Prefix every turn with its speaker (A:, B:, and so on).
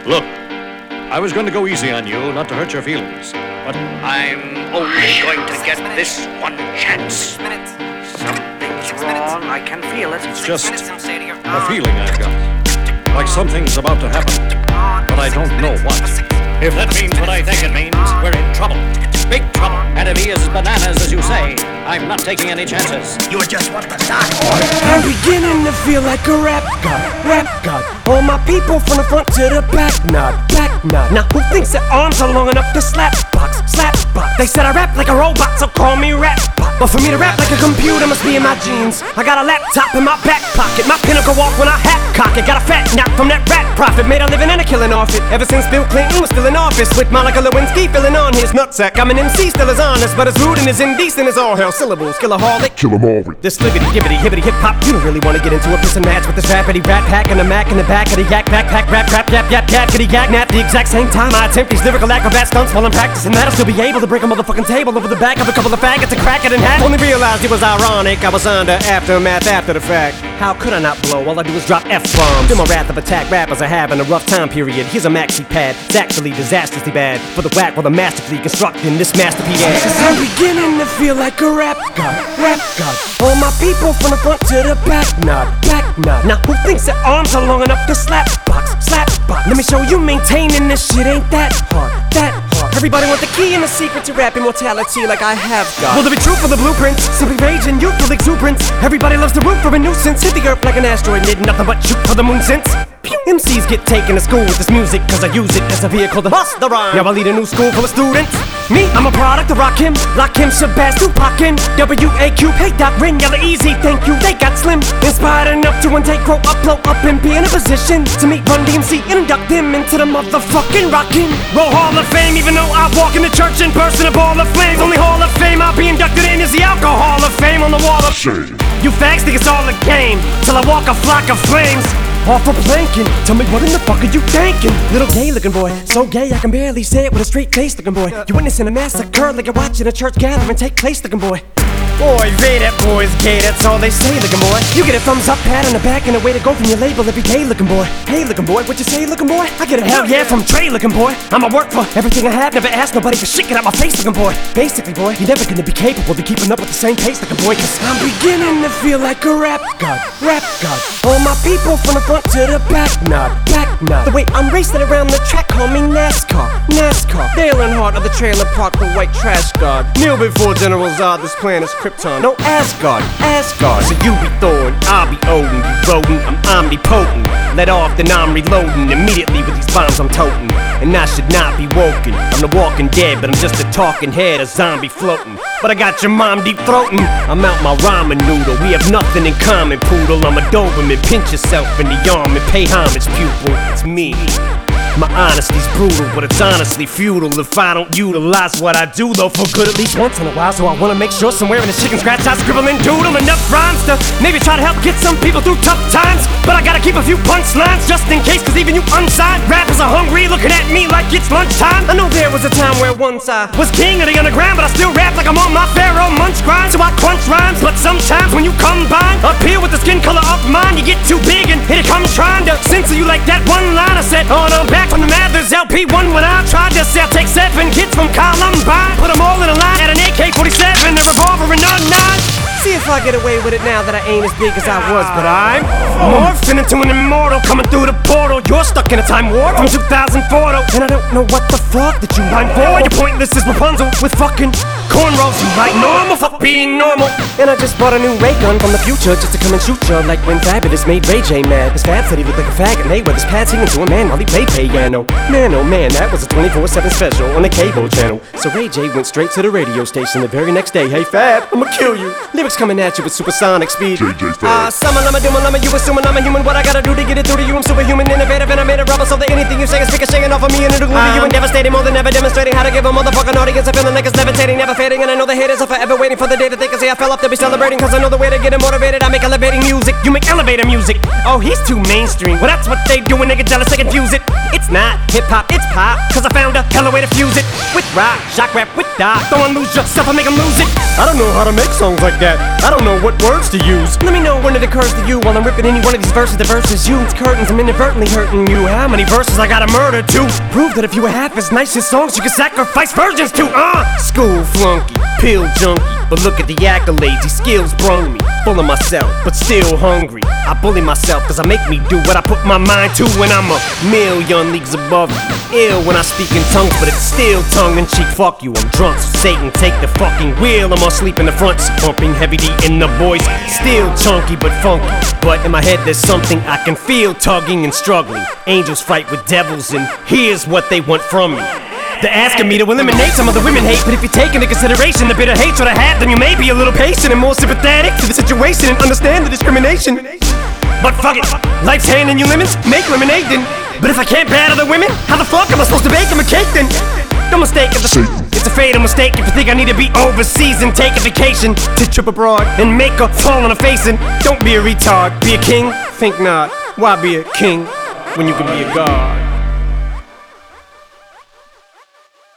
A: Look, I was going to go easy on you, not to hurt your feelings, but I'm only going to get this one chance. Something's wrong, I can feel it. It's just a feeling I've got. Like something's about to happen, but I don't know what. If that means what I think it means, we're in trouble. Big trouble. And if he is as bananas as you say, I'm not taking any chances. You just want the dark order.
B: I'm beginning to feel like a rap god. All my people from the front to the back nod. Now who thinks their arms are long enough to slap box? They said I rap like a robot, so call me rap bot. But for me to rap like a computer must be in my genes. I got a laptop in my back pocket, my pinnacle walk when I hat cock it. Got a fat knock from that rat profit, made a living and a killing off it. Ever since Bill Clinton was still in office, with Monica Lewinsky filling on his nutsack. I'm an MC, still as honest, but as rude and as indecent as all hell. Syllables, killaholic, kill 'em all. This libbity, gibbity, hibbity, hip hop. You don't really wanna get into a piss and match with this rappity rat pack and a Mac in the back of the yak backpack, rap, yap, kitty yak, nap. The exact same time I attempt these lyrical acrobat stunts while I'm practicing that, I'll still be able to break a motherfucking table over the back of a couple of faggots and crack it in half. Only realized it was ironic, I was under aftermath after the fact. How could I not blow? All I do is drop F-bombs. Feel my wrath of attack rappers are having a rough time period. Here's a maxi pad, it's actually disastrously bad for the whack while the masterfully constructing this masterpiece. Cause I'm beginning to feel like a rap god. All my people from the front to the back nod. Now who thinks their arms are long enough to slap box? Let me show you maintaining this shit ain't that hard. Everybody want the key and the secret to rap immortality like I have got. Will there be truth for the blueprints? Simply rage and youthful exuberance. Everybody loves the root for a nuisance. Hit the earth like an asteroid, did nothing but shoot for the moon since. MCs get taken to school with this music, cause I use it as a vehicle to bust the rhyme. Now I lead a new school full of students. Me, I'm a product of Rakim, Lakim, Shabazz, Tupac, W.A.Q, hey Doc, Rin, Yella, Easy, thank you, they got slim. Inspired enough to one day grow up, blow up, and be in a position to meet Run DMC and induct them into the motherfucking Rockin' Roll Hall of Fame. Even though I walk in the church and burst in a ball of flames, only Hall of Fame I'll be inducted in is the Alcohol of Fame on the wall of shame. You fags think it's all a game, till I walk a flock of flames off a planking. Tell me what in the fuck are you thinking? Little gay looking boy, so gay I can barely say it with a straight face looking boy. You witnessing a massacre like you're watching a church gathering take place looking boy. Boy, they that boy's gay, that's all they say looking boy. You get a thumbs up, pat on the back, and a way to go from your label every day looking boy. Hey looking boy, what you say looking boy? I get a hell yeah from Trey looking boy. I'ma work for everything I have, never ask nobody for shit, get out my face looking boy. Basically boy, you're never gonna be capable of keeping up with the same pace looking boy, cause I'm beginning to feel like a rap god. All my people from the front to the back nod. The way I'm racing around the track, call me NASCAR. Dale Earnhardt of the trailer park, the white trash god. Kneel before General Zod, this planet's Krypton. No Asgard. So you be Thor and I'll be Odin. You rodent, I'm omnipotent. Let off, then I'm reloading. Immediately with these bombs I'm toting. And I should not be woken. I'm the walking dead, but I'm just a talking head, a zombie floating. But I got your mom deep throating. I'm out my ramen noodle. We have nothing in common, poodle. I'm a Doberman. Pinch yourself in the arm and pay homage, pupil. It's me. My honesty's brutal, but it's honestly futile if I don't utilize what I do, though, for good at least once in a while. So I wanna make sure somewhere in the chicken scratch I scribble and doodle enough rhymes to maybe try to help get some people through tough times. But I gotta keep a few punchlines just in case, cause even you unsigned rappers are hungry, looking at me like it's lunchtime. I know there was a time where once I was king of the underground, but I still rap like I'm on my Pharaoh Munch grind. So I crunch rhymes, but sometimes when you combine up here with the skin color of mine, you get too big and here it comes trying to censor you like that one line I said. Oh no, back from the Mathers LP1 when I tried to sell. Take 7 kids from Columbine, put them all in a line at an AK-47, a revolver and a 9. See if I get away with it now that I ain't as big as I was, but I'm morphing into an immortal coming through the portal. You're stuck in a time warp from 2004 though, and I don't know what the fuck that you rhyme for. You're pointless as Rapunzel with fucking cornrows. You like normal, fuck being normal. And I just bought a new ray gun from the future just to come and shoot you, like when Fabulous made Ray J mad. His Fab said he looked like a faggot, Mayweather's pad singing to a man while he played piano. Man, oh man, that was a 24/7 special on the cable channel. So Ray J went straight to the radio station the very next day. Hey Fab, I'ma kill you. Lyrics coming at you with supersonic speed.
C: JJ Fab.
B: Summer, you assuming I'm a human. What I gotta do to get it through to you? I'm superhuman, innovative, and I made a rubber so that anything you say is ricocheting off of me and it'll glue to you and devastating, more than ever demonstrating how to give a motherfucking audience a feeling like it's levitating, never fading. And I know the haters are forever waiting for the day that they can say I fell off to be celebrating, cause I know the way to get them motivated. I make elevating music, you make elevator music. Oh, he's too mainstream, well that's what they do when they get jealous, they confuse it. It's not hip-hop, it's pop, cause I found a hella way to fuse it. With rock, shock rap, with dot, don't lose yourself, I make them lose it. I don't know how to make songs like that, I don't know what words to use. Let me know when it occurs to you while I'm ripping any one of these verses. The verses you, it's curtains, I'm inadvertently hurting you. How many verses I gotta murder to prove that if you were half as nice as songs you could sacrifice virgins to? School flunky, pill junkie, but look at the accolades, these skills brung me. Full of myself, but still hungry. I bully myself cause I make me do what I put my mind to. When I'm a million leagues above you, ill when I speak in tongues, but it's still tongue in cheek. Fuck you, I'm drunk, so Satan take the fucking wheel. I'm asleep in the front seat, pumping heavy D in the boys. Still chunky but funky, but in my head there's something I can feel tugging and struggling. Angels fight with devils and here's what they want from me. They're asking me to eliminate some of the women hate, but if you take into consideration the bitter hatred I have, then you may be a little patient and more sympathetic to the situation and understand the discrimination. But fuck it, life's handing you lemons, make lemonade then. But if I can't battle the women, how the fuck am I supposed to bake them a cake then? No mistake, it's a fatal mistake if you think I need to be overseas and take a vacation to trip abroad and make a fall on a face. And don't be a retard, be a king? Think not, why be a king when you can be a god?